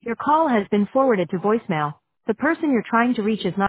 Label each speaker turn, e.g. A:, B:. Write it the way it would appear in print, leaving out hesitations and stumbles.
A: Your call has been forwarded to voicemail. The person you're trying to reach is not